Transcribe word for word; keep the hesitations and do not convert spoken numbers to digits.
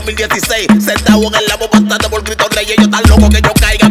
dos mil dieciséis. Sentado en el lamo, bastante por grito rey. Ellos tan locos que yo caiga.